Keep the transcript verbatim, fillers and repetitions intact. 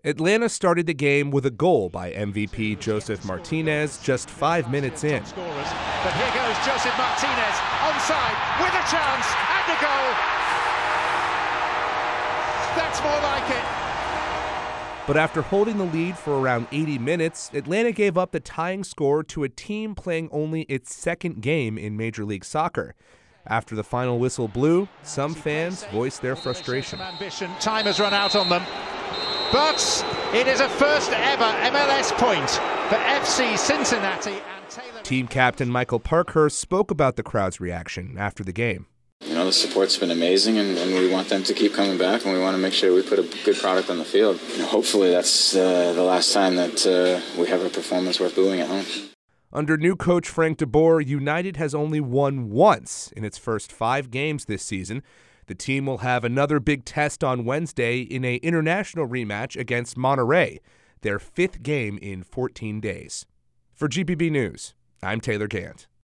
Atlanta started the game with a goal by M V P Josef Martinez just five minutes in. But here goes Josef Martinez, onside, with a chance, and a goal. That's more like it. But after holding the lead for around eighty minutes, Atlanta gave up the tying score to a team playing only its second game in Major League Soccer. After the final whistle blew, some fans voiced their frustration. Time has run out on them. But it is a first ever M L S point for F C Cincinnati. And Taylor... Team captain Michael Parkhurst spoke about the crowd's reaction after the game. You know, the support's been amazing, and, and we want them to keep coming back, and we want to make sure we put a good product on the field. You know, hopefully that's uh, the last time that uh, we have a performance worth booing at home. Under new coach Frank DeBoer, United has only won once in its first five games this season. The team will have another big test on Wednesday in an international rematch against Monterrey, their fifth game in fourteen days. For G P B News, I'm Taylor Gant.